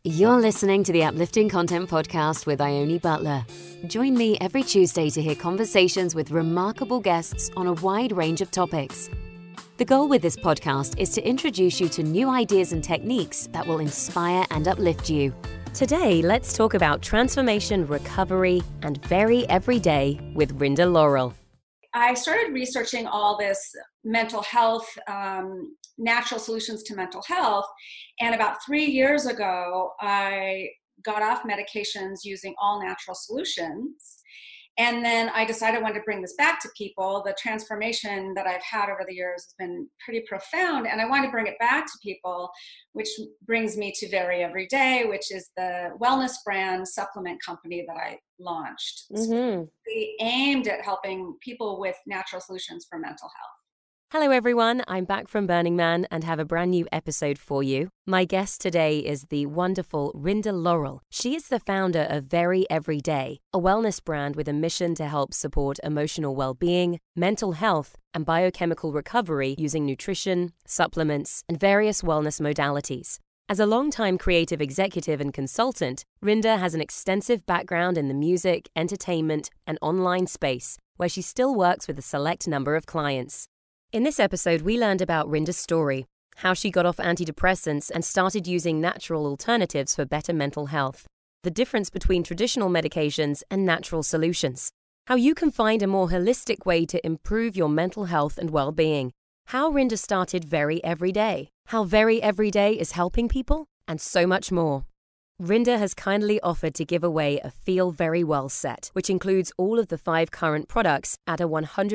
You're listening to the Uplifting Content Podcast with Ione Butler. Join me every Tuesday to hear conversations with remarkable guests on a wide range of topics. The goal with this podcast is to introduce you to new ideas and techniques that will inspire and uplift you. Today, let's talk about transformation, recovery, and very everyday with Rinda Laurel. I started researching all this mental health, natural solutions to mental health. And about 3 years ago, I got off medications using all natural solutions. And then I decided I wanted to bring this back to people. The transformation that I've had over the years has been pretty profound. And I wanted to bring it back to people, which brings me to Very Everyday, which is the wellness brand supplement company that I launched. We aimed at helping people with natural solutions for mental health. Hello everyone, I'm back from Burning Man and have a brand new episode for you. My guest today is the wonderful Rinda Laurel. She is the founder of Very Everyday, a wellness brand with a mission to help support emotional well-being, mental health, and biochemical recovery using nutrition, supplements, and various wellness modalities. As a longtime creative executive and consultant, Rinda has an extensive background in the music, entertainment, and online space, where she still works with a select number of clients. In this episode, we learned about Rinda's story, how she got off antidepressants and started using natural alternatives for better mental health, the difference between traditional medications and natural solutions, how you can find a more holistic way to improve your mental health and well-being, how Rinda started Very Everyday, how Very Everyday is helping people, and so much more. Rinda has kindly offered to give away a Feel Very Well set, which includes all of the 5 current products at a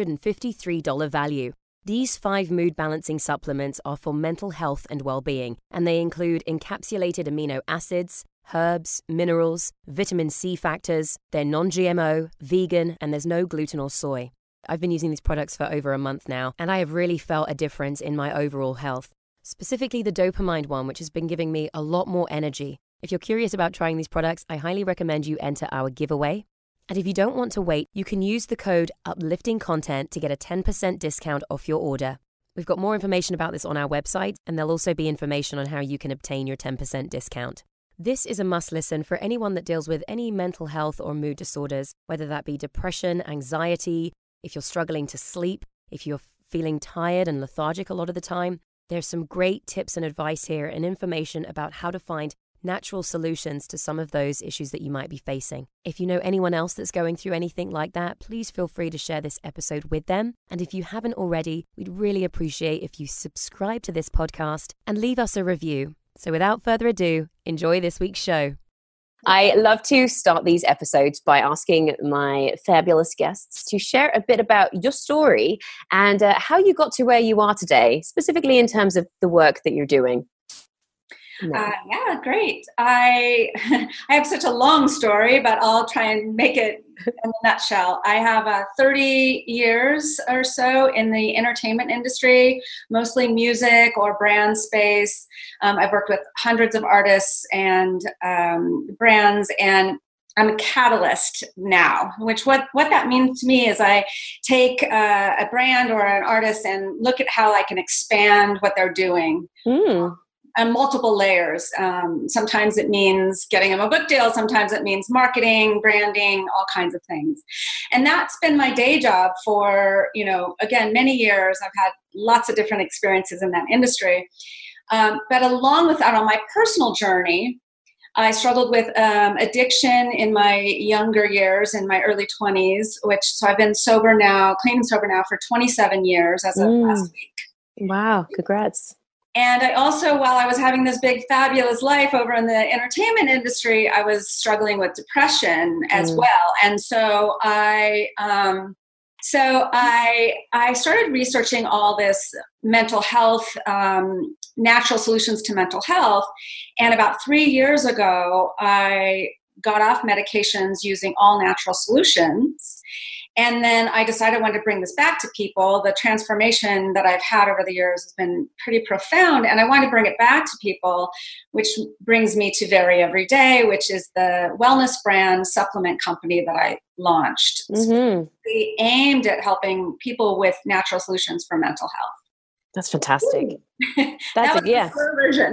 $153 value. These 5 mood-balancing supplements are for mental health and well-being, and they include encapsulated amino acids, herbs, minerals, vitamin C factors, they're non-GMO, vegan, and there's no gluten or soy. I've been using these products for over a month now, and I have really felt a difference in my overall health, specifically the dopamine one, which has been giving me a lot more energy. If you're curious about trying these products, I highly recommend you enter our giveaway. And if you don't want to wait, you can use the code UpliftingContent to get a 10% discount off your order. We've got more information about this on our website, and there'll also be information on how you can obtain your 10% discount. This is a must listen for anyone that deals with any mental health or mood disorders, whether that be depression, anxiety, if you're struggling to sleep, if you're feeling tired and lethargic a lot of the time. There's some great tips and advice here and information about how to find natural solutions to some of those issues that you might be facing. If you know anyone else that's going through anything like that, please feel free to share this episode with them. And if you haven't already, we'd really appreciate if you subscribe to this podcast and leave us a review. So without further ado, enjoy this week's show. I love to start these episodes by asking my fabulous guests to share a bit about your story and how you got to where you are today, specifically in terms of the work that you're doing. Yeah, great. I have such a long story, but I'll try and make it in a nutshell. I have 30 years or so in the entertainment industry, mostly music or brand space. I've worked with hundreds of artists and brands, and I'm a catalyst now, which what that means to me is I take a brand or an artist and look at how I can expand what they're doing. And multiple layers. Sometimes it means getting them a book deal. Sometimes it means marketing, branding, all kinds of things. And that's been my day job for, again, many years. I've had lots of different experiences in that industry. But along with that, on my personal journey, I struggled with addiction in my younger years, in my early 20s, so I've been clean and sober now for 27 years as of last week. Wow, congrats. And I also, while I was having this big, fabulous life over in the entertainment industry, I was struggling with depression as well. And so I started researching all this mental health, natural solutions to mental health. And about 3 years ago, I got off medications using all natural solutions. And then I decided I wanted to bring this back to people. The transformation that I've had over the years has been pretty profound. And I wanted to bring it back to people, which brings me to Very Everyday, which is the wellness brand supplement company that I launched. We aimed at helping people with natural solutions for mental health. That's fantastic. That was Yeah. the short version.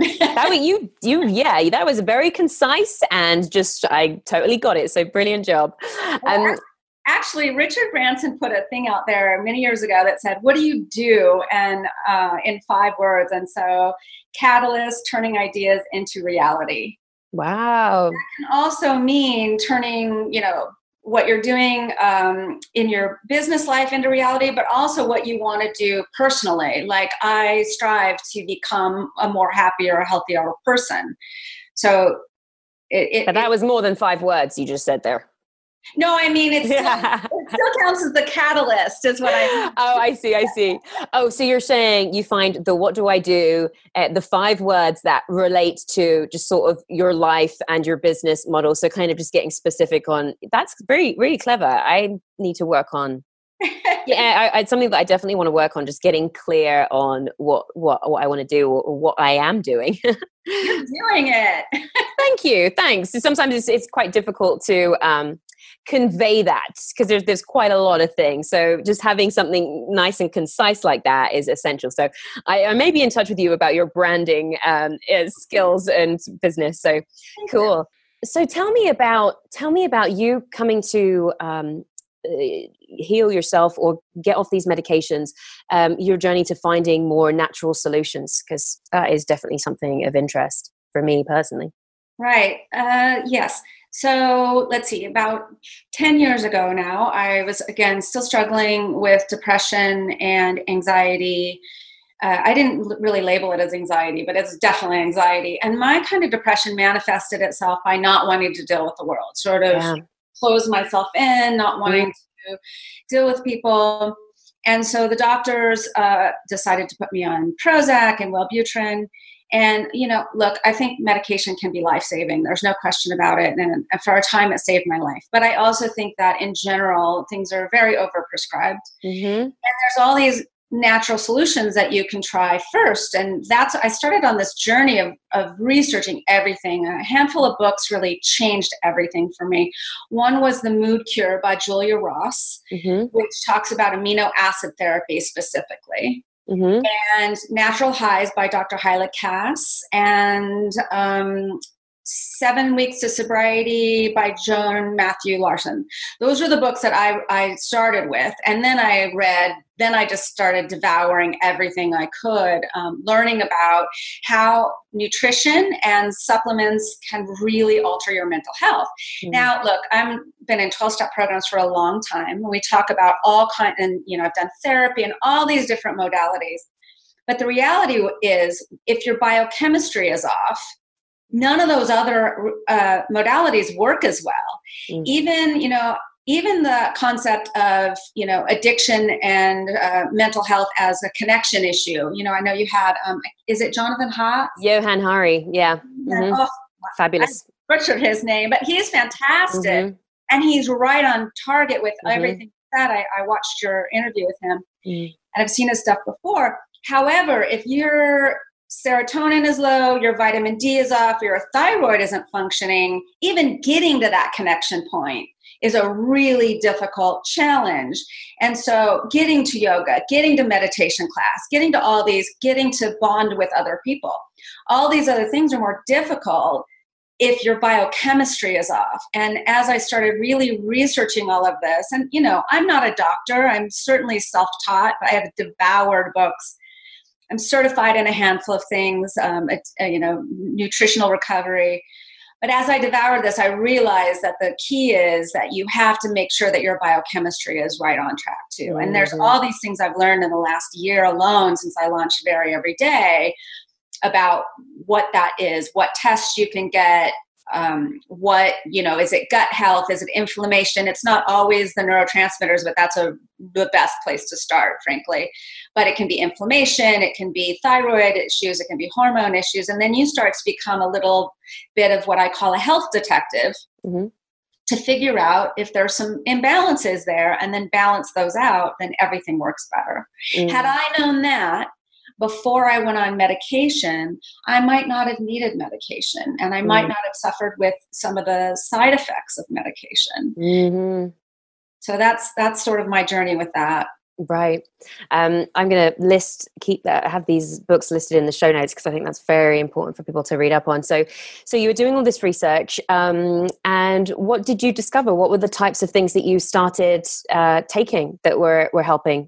That was very concise and just, I totally got it. So brilliant job. Actually, Richard Branson put a thing out there many years ago that said, what do you do? And in 5 words. And so catalyst, turning ideas into reality. Wow. That can also mean turning, what you're doing in your business life into reality, but also what you want to do personally. Like I strive to become a more happier, healthier person. So but that was more than 5 words you just said there. No, I mean, it still counts as the catalyst is what I mean. Oh, I see. Oh, so you're saying you find the what do I do, the 5 words that relate to just sort of your life and your business model. So kind of just getting specific on, that's very, really clever. I need to work on. Yeah, it's something that I definitely want to work on, just getting clear on what I want to do or what I am doing. You're doing it. Thank you. Thanks. Sometimes it's quite difficult to convey that because there's quite a lot of things. So just having something nice and concise like that is essential. So I may be in touch with you about your branding skills and business. So cool. So tell me about you coming to heal yourself or get off these medications, your journey to finding more natural solutions, because that is definitely something of interest for me personally. Right. Yes. So let's see, about 10 years ago now, I was, again, still struggling with depression and anxiety. I didn't really label it as anxiety, but it's definitely anxiety. And my kind of depression manifested itself by not wanting to deal with the world, sort of close myself in, not wanting to deal with people. And so the doctors decided to put me on Prozac and Wellbutrin. And, look, I think medication can be life-saving. There's no question about it. And for a time, it saved my life. But I also think that in general, things are very overprescribed. Mm-hmm. And there's all these natural solutions that you can try first. And I started on this journey of researching everything. A handful of books really changed everything for me. One was The Mood Cure by Julia Ross, which talks about amino acid therapy specifically. Mm-hmm. And Natural Highs by Dr. Hyla Cass, and 7 Weeks to Sobriety by Joan Matthew Larson. Those are the books that I started with. And then I just started devouring everything I could, learning about how nutrition and supplements can really alter your mental health. Mm-hmm. Now, look, I've been in 12-step programs for a long time. We talk about all kinds, and I've done therapy and all these different modalities. But the reality is, if your biochemistry is off, none of those other modalities work as well. Mm-hmm. Even the concept of, addiction and mental health as a connection issue. I know you had, is it Jonathan Haidt? Johann Hari, yeah. Mm-hmm. Oh, fabulous. I butchered his name, but he's fantastic. Mm-hmm. And he's right on target with everything that I watched your interview with him. Mm-hmm. And I've seen his stuff before. However, if your serotonin is low, your vitamin D is off, your thyroid isn't functioning, even getting to that connection point is a really difficult challenge. And so getting to yoga, getting to meditation class, getting to all these, getting to bond with other people, all these other things are more difficult if your biochemistry is off. And as I started really researching all of this, and I'm not a doctor, I'm certainly self-taught, but I have devoured books. I'm certified in a handful of things, nutritional recovery. But as I devoured this, I realized that the key is that you have to make sure that your biochemistry is right on track too. Mm-hmm. And there's all these things I've learned in the last year alone since I launched Very Every Day about what that is, what tests you can get, is it gut health? Is it inflammation? It's not always the neurotransmitters, but that's the best place to start, frankly. But it can be inflammation, it can be thyroid issues, it can be hormone issues. And then you start to become a little bit of what I call a health detective to figure out if there's some imbalances there and then balance those out, then everything works better. Had I known that before I went on medication, I might not have needed medication, and I might not have suffered with some of the side effects of medication. Mm-hmm. So that's sort of my journey with that. Right. I'm going to have these books listed in the show notes because I think that's very important for people to read up on. So you were doing all this research, and what did you discover? What were the types of things that you started taking that were helping?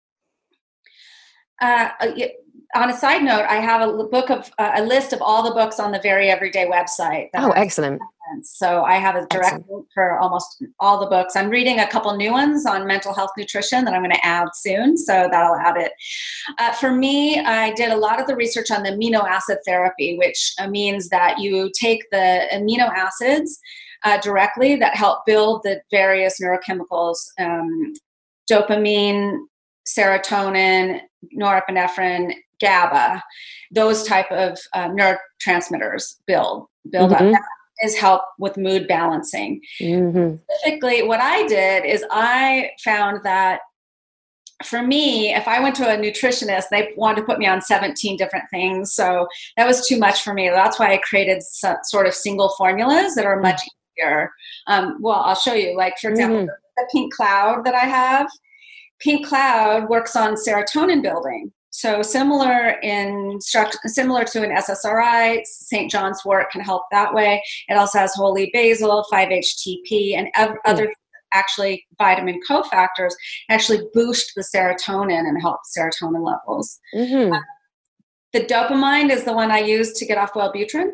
On a side note, I have a list of all the books on the Very Everyday website. Excellent. So I have a direct link for almost all the books. I'm reading a couple new ones on mental health nutrition that I'm going to add soon. So that'll add it. For me, I did a lot of the research on the amino acid therapy, which means that you take the amino acids directly that help build the various neurochemicals, dopamine, serotonin, norepinephrine, GABA, those type of neurotransmitters build up. That is help with mood balancing. Specifically, what I did is I found that for me, if I went to a nutritionist, they wanted to put me on 17 different things. So that was too much for me. That's why I created sort of single formulas that are much easier. Well, I'll show you. Like, for example, the Pink Cloud that I have. Pink Cloud works on serotonin building. So similar to an SSRI, St. John's wort can help that way. It also has holy basil, 5-HTP, and other actually vitamin cofactors actually boost the serotonin and help serotonin levels. The dopamine is the one I use to get off Wellbutrin.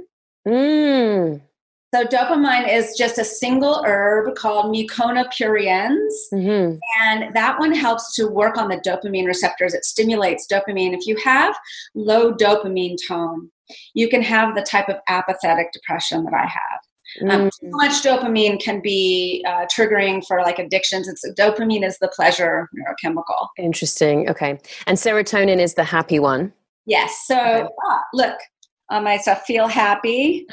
So dopamine is just a single herb called Mucuna pruriens, and that one helps to work on the dopamine receptors. It stimulates dopamine. If you have low dopamine tone, you can have the type of apathetic depression that I have. Too much dopamine can be triggering for like addictions. Dopamine is the pleasure neurochemical. Interesting. Okay. And serotonin is the happy one. Yes. So look. On my stuff, feel happy,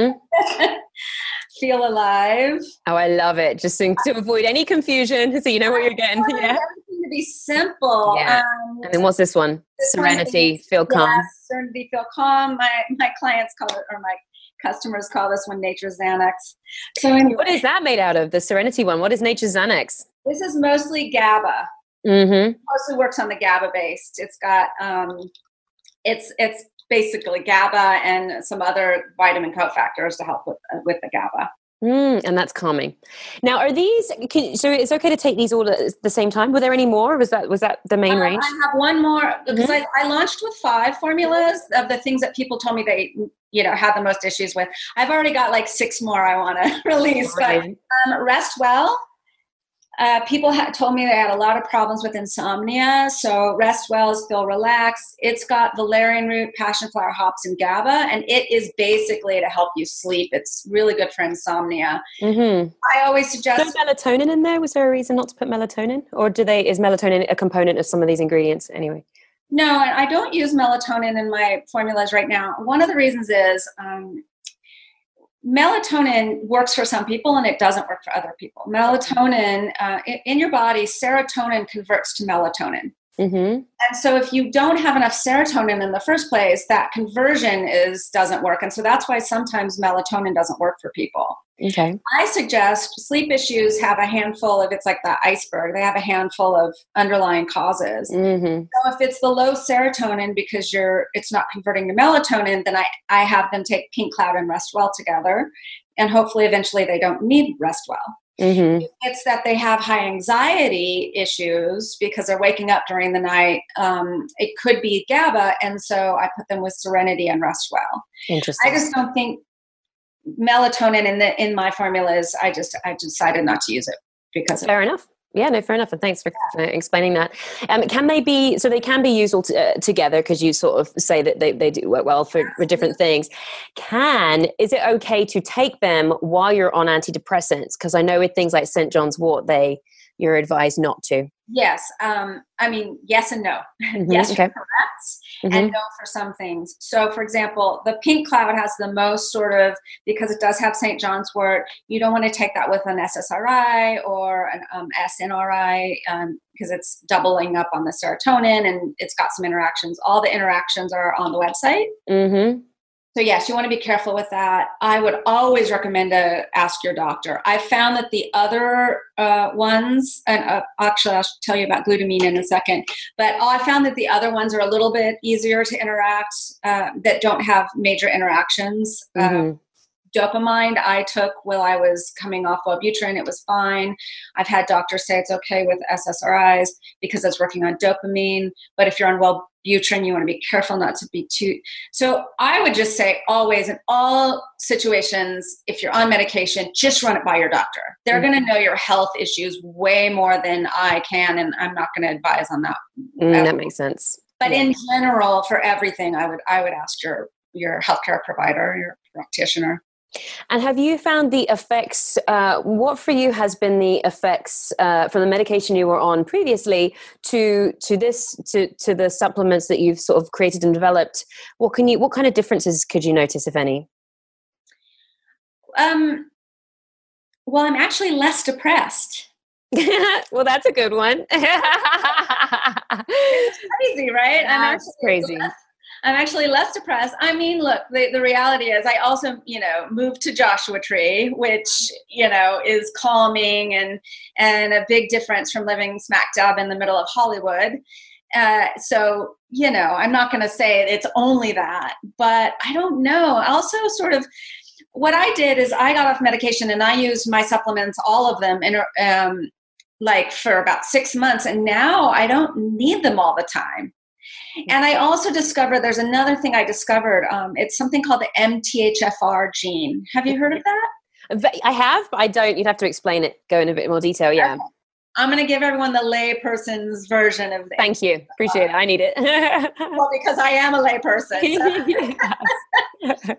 feel alive. Oh, I love it. Just to avoid any confusion, so you know what you're getting. Yeah, everything to be simple. Yeah. And then what's this one? Serenity, feel calm. Yes, serenity, feel calm. My clients call it, or my customers call this one Nature's Xanax. So anyway, what is that made out of? The Serenity one. What is Nature's Xanax? This is mostly GABA. Mostly works on the GABA based. It's got it's basically GABA and some other vitamin cofactors to help with the GABA. And that's calming. Now, are these? So it's okay to take these all at the same time? Were there any more? Or was that the main range? I have one more because I launched with 5 formulas of the things that people told me they had the most issues with. I've already got like 6 more I want to release. But Rest Well. People told me they had a lot of problems with insomnia. So Rest Well is feel relaxed. It's got valerian root, passion flower, hops, and GABA, and it is basically to help you sleep. It's really good for insomnia. I always suggest. Is there melatonin in there? Was there a reason not to put melatonin, or is melatonin a component of some of these ingredients anyway? No, I don't use melatonin in my formulas right now. One of the reasons is. Melatonin works for some people and it doesn't work for other people. Melatonin, in your body, serotonin converts to melatonin. And so if you don't have enough serotonin in the first place, that conversion doesn't work. And so that's why sometimes melatonin doesn't work for people. Okay. I suggest sleep issues have a handful of, it's like the iceberg, they have a handful of underlying causes. So if it's the low serotonin because it's not converting to melatonin, then I have them take Pink Cloud and Rest Well together. And hopefully eventually they don't need Rest Well. It's that they have high anxiety issues because they're waking up during the night. It could be GABA, and so I put them with Serenity and Rest Well. Interesting. I just don't think melatonin in my formulas. I decided not to use it because fair enough. Yeah, no, fair enough. And thanks for explaining that. Can they be used all together because you sort of say that they do work well for different things. Is it okay to take them while you're on antidepressants? Because I know with things like St. John's wort, you're advised not to. Yes. Yes and no. Yes, okay. You're correct. And no for some things. So, for example, the Pink Cloud has the most because it does have St. John's wort, you don't want to take that with an SSRI or an SNRI because it's doubling up on the serotonin and it's got some interactions. All the interactions are on the website. So yes, you want to be careful with that. I would always recommend to ask your doctor. I found that the other ones, and actually I'll tell you about glutamine in a second, but I found that the other ones are a little bit easier to interact, that don't have major interactions. Mm-hmm. Dopamine I took while I was coming off Wellbutrin. It was fine. I've had doctors say it's okay with SSRIs because it's working on dopamine. But if you're on Wellbutrin, you want to be careful not to be too. So I would just say always, in all situations, if you're on medication, just run it by your doctor. They're going to know your health issues way more than I can, and I'm not going to advise on that. That makes sense. But in general, for everything, I would ask your healthcare provider, your practitioner. And have you found the effects, what for you has been the effects from the medication you were on previously to the supplements that you've sort of created and developed? What kind of differences could you notice, if any? Well, I'm actually less depressed. Well, that's a good one. It's crazy, right? That's crazy. I'm actually less depressed. I mean, look, the reality is I also, moved to Joshua Tree, which, is calming and a big difference from living smack dab in the middle of Hollywood. So, I'm not going to say it's only that, but I don't know. Also sort of what I did is I got off medication and I used my supplements, all of them, for about 6 months. And now I don't need them all the time. And I also discovered, there's another thing I discovered. It's something called the MTHFR gene. Have you heard of that? I have, but I don't. You'd have to explain it, go in a bit more detail. Yeah. Okay. I'm going to give everyone the layperson's version of this. Thank you. Appreciate it. I need it. Well, because I am a layperson. So.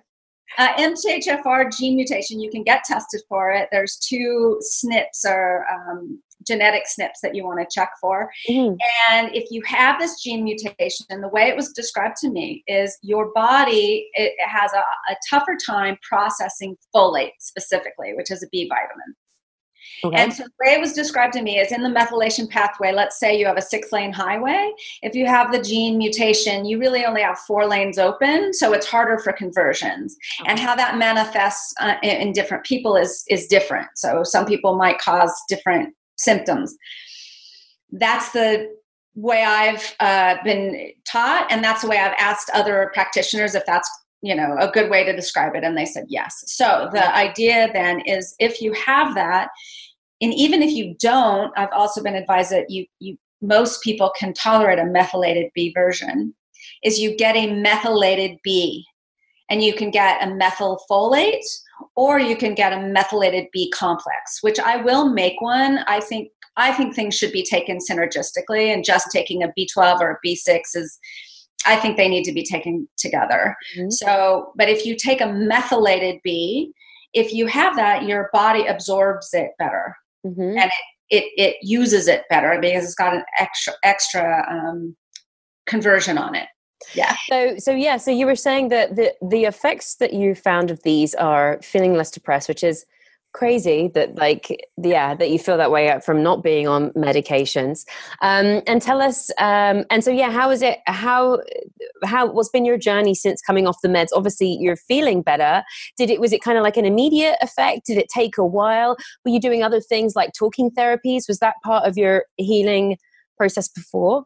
MTHFR gene mutation, you can get tested for it. There's 2 SNPs or genetic SNPs that you want to check for. Mm-hmm. And if you have this gene mutation, the way it was described to me is your body, it has a tougher time processing folate specifically, which is a B vitamin. Okay. And so the way it was described to me is in the methylation pathway, let's say you have a 6-lane highway. If you have the gene mutation, you really only have 4 lanes open. So it's harder for conversions. Okay. And how that manifests in different people is different. So some people might cause different symptoms. That's the way I've been taught. And that's the way I've asked other practitioners if that's a good way to describe it. And they said yes. So the idea then is if you have that, and even if you don't, I've also been advised that you most people can tolerate a methylated B version, is you get a methylated B. And you can get a methylfolate or you can get a methylated B complex, which I will make one. I think things should be taken synergistically, and just taking a B12 or a B6 I think they need to be taken together. Mm-hmm. So, but if you take a methylated B, if you have that, your body absorbs it better. Mm-hmm. And it uses it better because it's got an extra conversion on it. Yeah. So you were saying that the effects that you found of these are feeling less depressed, which is crazy that that you feel that way from not being on medications. And tell us, how is it, what's been your journey since coming off the meds? Obviously you're feeling better. Was it kind of like an immediate effect? Did it take a while? Were you doing other things like talking therapies? Was that part of your healing process before?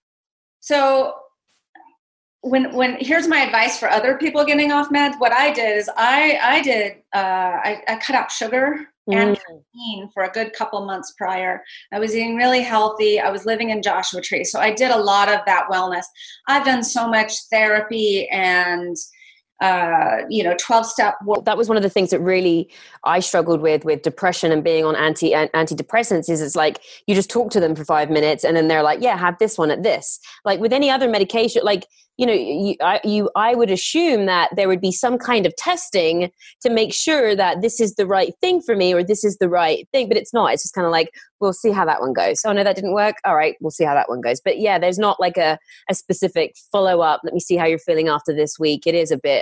So when here's my advice for other people getting off meds. What I did is I cut out sugar and caffeine for a good couple months prior. I was eating really healthy. I was living in Joshua Tree. So I did a lot of that wellness. I've done so much therapy and 12-step. That was one of the things that really I struggled with depression and being on antidepressants is it's like you just talk to them for 5 minutes and then they're like, yeah, have this one at this. Like with any other medication, like, I would assume that there would be some kind of testing to make sure that this is the right thing for me or this is the right thing, but it's not. It's just kind of like, we'll see how that one goes. Oh no, that didn't work. All right, we'll see how that one goes. But yeah, there's not like a specific follow-up. Let me see how you're feeling after this week. It is a bit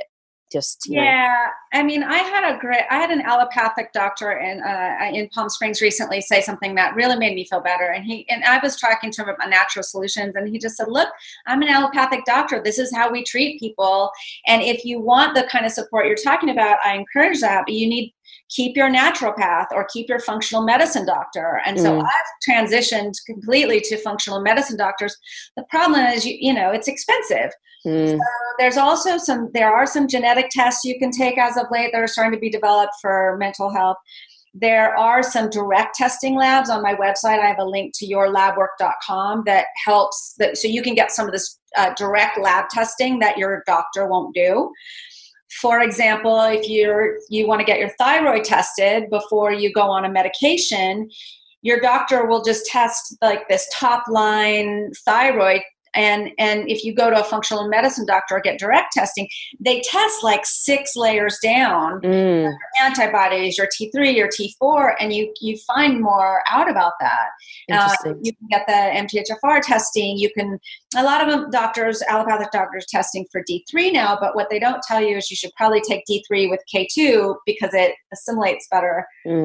Just, yeah. I mean, I had an allopathic doctor in Palm Springs recently say something that really made me feel better. And I was talking to him about natural solutions, and he just said, look, I'm an allopathic doctor. This is how we treat people. And if you want the kind of support you're talking about, I encourage that, but you need keep your naturopath or keep your functional medicine doctor. And so I've transitioned completely to functional medicine doctors. The problem is, it's expensive. So there are some genetic tests you can take as of late that are starting to be developed for mental health. There are some direct testing labs on my website. I have a link to yourlabwork.com that helps so you can get some of this direct lab testing that your doctor won't do. For example, if you want to get your thyroid tested before you go on a medication, your doctor will just test like this top line thyroid. And if you go to a functional medicine doctor or get direct testing, they test like 6 layers down, your antibodies, your T3, your T4, and you find more out about that. You can get the MTHFR testing. A lot of them allopathic doctors testing for D3 now, but what they don't tell you is you should probably take D3 with K2 because it assimilates better.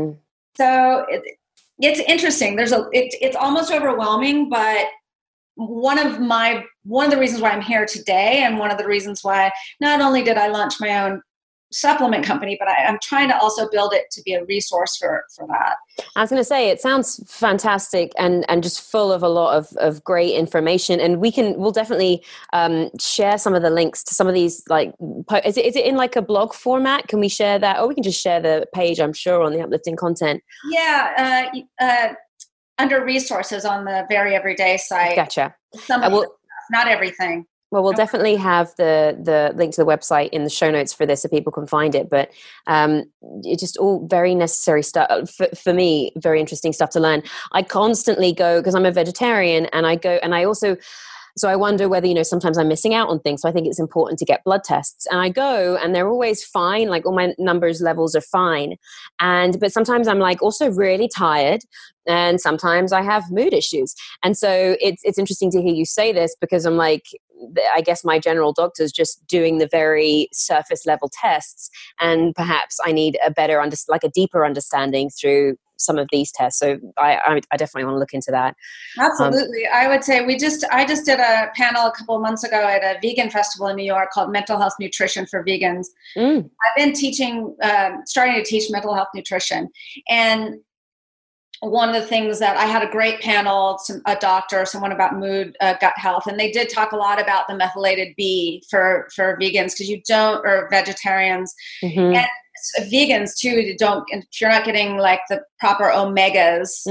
So it's interesting. It's almost overwhelming, but one of the reasons why I'm here today, and one of the reasons why not only did I launch my own supplement company, but I'm trying to also build it to be a resource for that. I was going to say, it sounds fantastic and just full of a lot of great information. And we'll definitely share some of the links to some of these, like, is it in like a blog format? Can we share that? Or we can just share the page, I'm sure, on the Uplifting Content. Yeah. Under resources on the Very Everyday site. Gotcha. Not everything. Well, we'll definitely have the link to the website in the show notes for this so people can find it. But it's just all very necessary stuff for me, very interesting stuff to learn. I constantly go, because I'm a vegetarian, and I go, and I also... So I wonder whether, sometimes I'm missing out on things. So I think it's important to get blood tests. And I go and they're always fine. Like all my levels are fine. But sometimes I'm like also really tired. And sometimes I have mood issues. And so it's interesting to hear you say this, because I'm like, I guess my general doctor's just doing the very surface level tests. And perhaps I need a deeper understanding through some of these tests. So I definitely want to look into that. Absolutely. I would say I just did a panel a couple of months ago at a vegan festival in New York called Mental Health Nutrition for Vegans. I've been starting to teach mental health nutrition. And one of the things that I had a great panel, a doctor, someone about mood, gut health, and they did talk a lot about the methylated B for vegans, or vegetarians. And vegans too, if you're not getting like the proper omegas,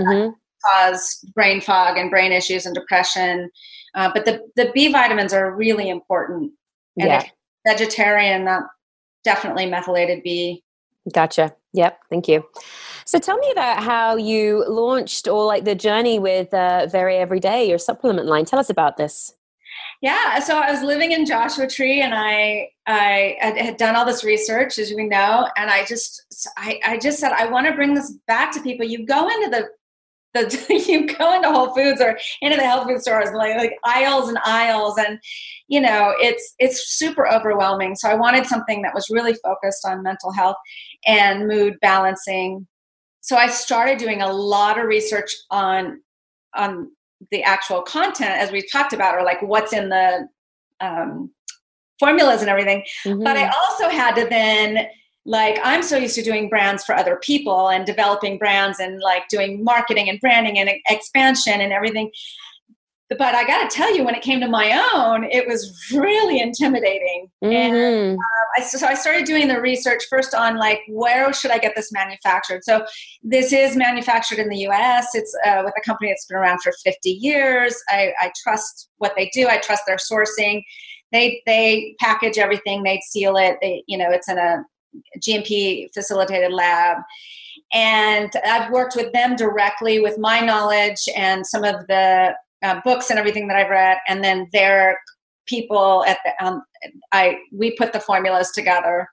cause brain fog and brain issues and depression. But the B vitamins are really important. And if you're vegetarian, definitely methylated B. Gotcha. Yep. Thank you. So tell me about how you launched, or like the journey with Very Everyday, your supplement line. Tell us about this. Yeah, so I was living in Joshua Tree, and I had done all this research, as we know, and I just said, I want to bring this back to people. You go into you go into Whole Foods or into the health food stores, like aisles and aisles, and it's super overwhelming. So I wanted something that was really focused on mental health and mood balancing. So I started doing a lot of research on the actual content, as we've talked about, or like what's in the formulas and everything. But I also had to then, like, I'm so used to doing brands for other people and developing brands and like doing marketing and branding and expansion and everything. But I got to tell you, when it came to my own, it was really intimidating. And so I started doing the research first on like, where should I get this manufactured? So this is manufactured in the U.S. It's with a company that's been around for 50 years. I trust what they do. I trust their sourcing. They package everything. They seal it. It's in a GMP facilitated lab. And I've worked with them directly with my knowledge and some of the books and everything that I've read, and then their people at we put the formulas together.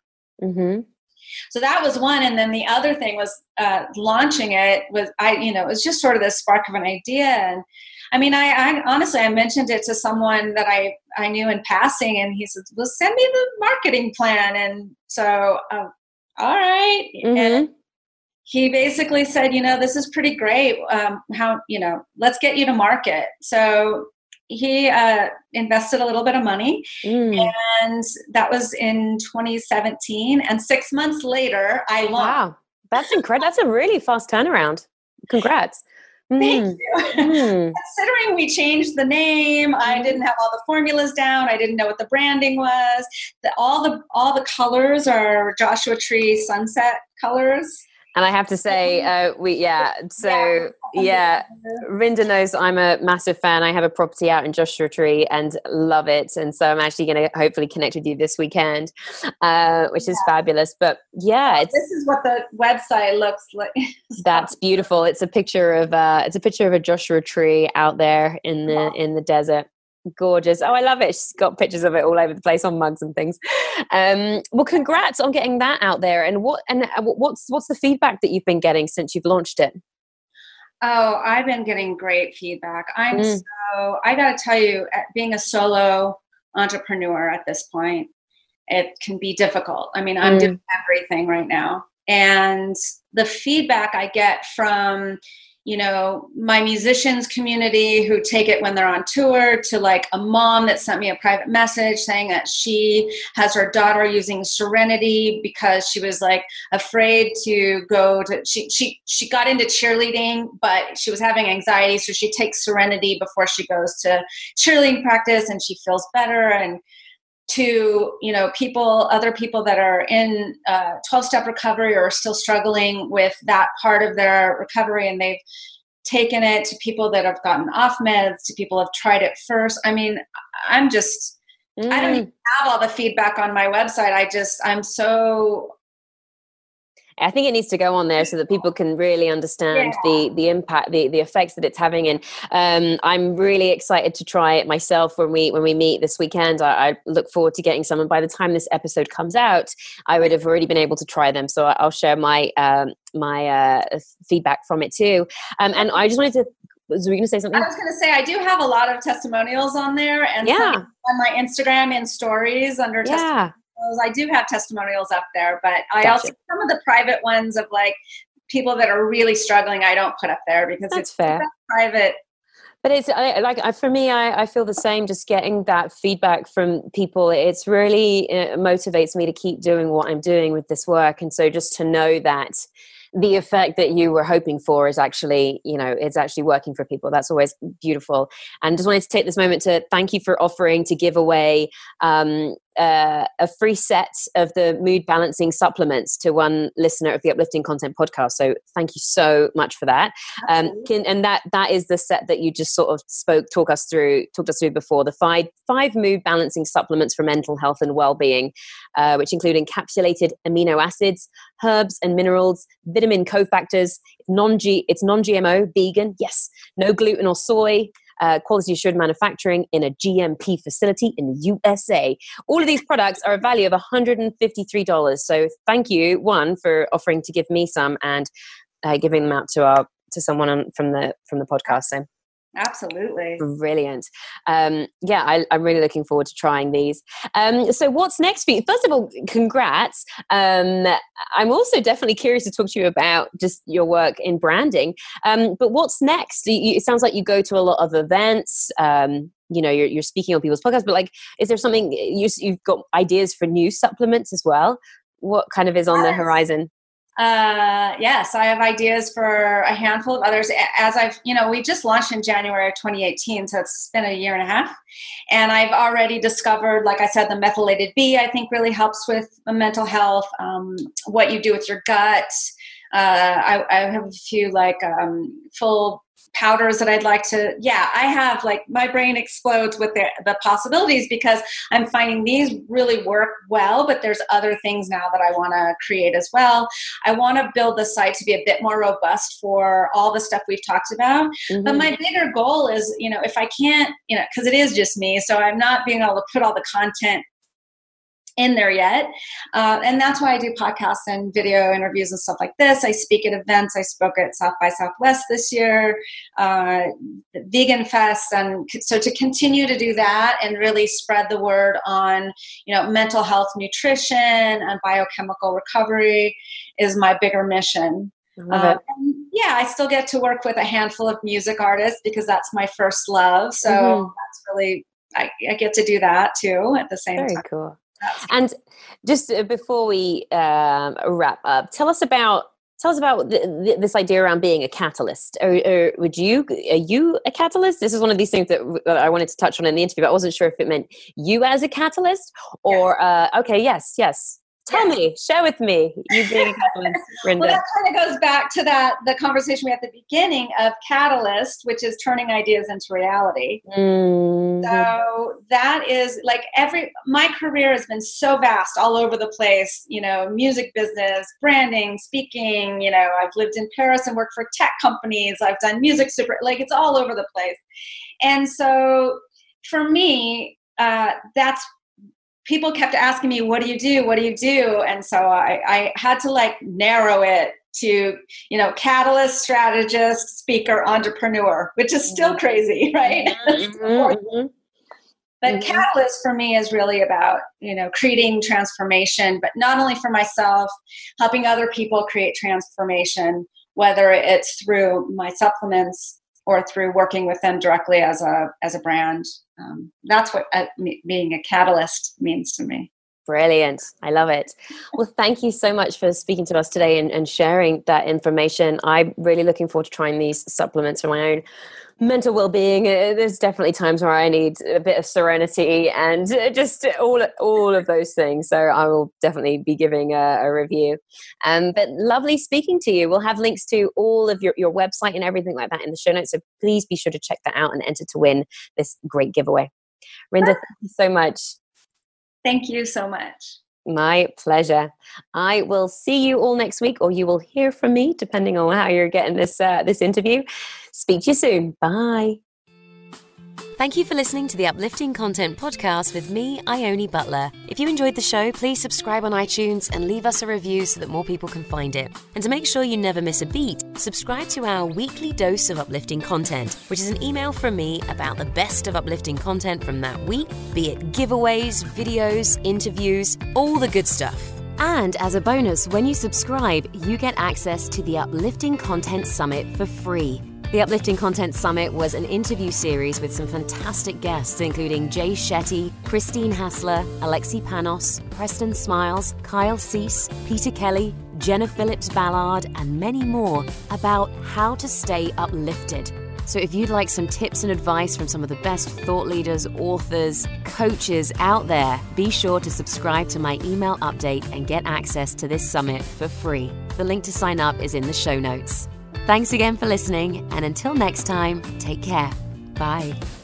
So that was one, and then the other thing was launching it. It was just sort of the spark of an idea, and I mean, I honestly, I mentioned it to someone that I knew in passing, and he said, well, send me the marketing plan. And so, all right. And he basically said, this is pretty great. Let's get you to market. So he invested a little bit of money, and that was in 2017. And 6 months later, I launched. Wow, that's incredible. That's a really fast turnaround. Congrats. Thank you. Considering we changed the name, I didn't have all the formulas down. I didn't know what the branding was. All the colors are Joshua Tree sunset colors. And I have to say, Rinda knows I'm a massive fan. I have a property out in Joshua Tree and love it. And so I'm actually going to hopefully connect with you this weekend, which is fabulous. But this is what the website looks like. That's beautiful. It's a picture of a Joshua Tree out there in the desert. Gorgeous. Oh, I love it. She's got pictures of it all over the place on mugs and things. Well, congrats on getting that out there. And what's the feedback that you've been getting since you've launched it? Oh, I've been getting great feedback. I got to tell you, being a solo entrepreneur at this point, it can be difficult. I mean, I'm doing everything right now. And the feedback I get from my musicians community who take it when they're on tour, to like a mom that sent me a private message saying that she has her daughter using Serenity because she was like afraid to go to, she got into cheerleading, but she was having anxiety. So she takes Serenity before she goes to cheerleading practice, and she feels better. And to other people that are in 12-step recovery or are still struggling with that part of their recovery, and they've taken it, to people that have gotten off meds, to people who have tried it first. I mean, I don't even have all the feedback on my website. I think it needs to go on there so that people can really understand the impact, the effects that it's having. And I'm really excited to try it myself when we meet this weekend. I look forward to getting some. And by the time this episode comes out, I would have already been able to try them. So I'll share my feedback from it too. And I just wanted to. Was we going to say something? I was going to say, I do have a lot of testimonials on there, and on my Instagram and stories under testimonials. I do have testimonials up there, but I also, some of the private ones of like people that are really struggling, I don't put up there because it's fair. Private. But it's for me, I feel the same. Just getting that feedback from people, it's really motivates me to keep doing what I'm doing with this work. And so just to know that the effect that you were hoping for is actually, it's actually working for people. That's always beautiful. And just wanted to take this moment to thank you for offering to give away a free set of the mood balancing supplements to one listener of the Uplifting Content podcast. So thank you so much for that. And that is the set that you just sort of talked us through before, the five mood balancing supplements for mental health and well-being, which include encapsulated amino acids, herbs and minerals, vitamin cofactors. It's non-GMO, vegan, yes, no gluten or soy. Quality assured manufacturing in a GMP facility in the USA. All of these products are a value of $153. So thank you, one, for offering to give me some and giving them out to someone from the podcast. So absolutely brilliant. I'm really looking forward to trying these. So what's next for you? First of all, congrats. I'm also definitely curious to talk to you about just your work in branding. But what's next? It sounds like you go to a lot of events. You're speaking on people's podcasts, but like, is there something you've got ideas for new supplements as well? What kind of is on the horizon? Yes, I have ideas for a handful of others. As we just launched in January of 2018, so it's been a year and a half. And I've already discovered, like I said, the methylated B, I think really helps with mental health, what you do with your gut. I have a few full powders that I'd like to, I have my brain explodes with the possibilities because I'm finding these really work well, but there's other things now that I want to create as well. I want to build the site to be a bit more robust for all the stuff we've talked about. Mm-hmm. But my bigger goal is, if I can't, because it is just me, so I'm not being able to put all the content in there yet. And that's why I do podcasts and video interviews and stuff like this. I speak at events. I spoke at South by Southwest this year, Vegan Fest. And so to continue to do that and really spread the word on, mental health, nutrition, and biochemical recovery is my bigger mission. Love it. I still get to work with a handful of music artists because that's my first love. So that's really, I get to do that too at the same time. Very cool. And just before we wrap up, tell us about this idea around being a catalyst. Are you a catalyst? This is one of these things that I wanted to touch on in the interview, but I wasn't sure if it meant you as a catalyst or, yes. Tell me, share with me, you being a catalyst, Rinda. Well, that kind of goes back to the conversation we had at the beginning of catalyst, which is turning ideas into reality. Mm-hmm. So that is like my career has been so vast all over the place, music business, branding, speaking, I've lived in Paris and worked for tech companies. I've done music it's all over the place. And so for me, people kept asking me, what do you do? What do you do? And so I had to narrow it to, catalyst, strategist, speaker, entrepreneur, which is still crazy, right? But catalyst for me is really about, creating transformation, but not only for myself, helping other people create transformation, whether it's through my supplements or through working with them directly as a brand. That's what being a catalyst means to me. Brilliant. I love it. Well, thank you so much for speaking to us today and sharing that information. I'm really looking forward to trying these supplements for my own mental well-being. There's definitely times where I need a bit of serenity and just all of those things. So I will definitely be giving a review. But lovely speaking to you. We'll have links to all of your website and everything like that in the show notes. So please be sure to check that out and enter to win this great giveaway. Rinda, thank you so much. Thank you so much. My pleasure. I will see you all next week, or you will hear from me, depending on how you're getting this interview. Speak to you soon. Bye. Thank you for listening to the Uplifting Content Podcast with me, Ione Butler. If you enjoyed the show, please subscribe on iTunes and leave us a review so that more people can find it. And to make sure you never miss a beat, subscribe to our weekly dose of uplifting content, which is an email from me about the best of uplifting content from that week, be it giveaways, videos, interviews, all the good stuff. And as a bonus, when you subscribe, you get access to the Uplifting Content Summit for free. The Uplifting Content Summit was an interview series with some fantastic guests, including Jay Shetty, Christine Hassler, Alexi Panos, Preston Smiles, Kyle Cease, Peter Kelly, Jenna Phillips Ballard, and many more about how to stay uplifted. So if you'd like some tips and advice from some of the best thought leaders, authors, coaches out there, be sure to subscribe to my email update and get access to this summit for free. The link to sign up is in the show notes. Thanks again for listening, and until next time, take care. Bye.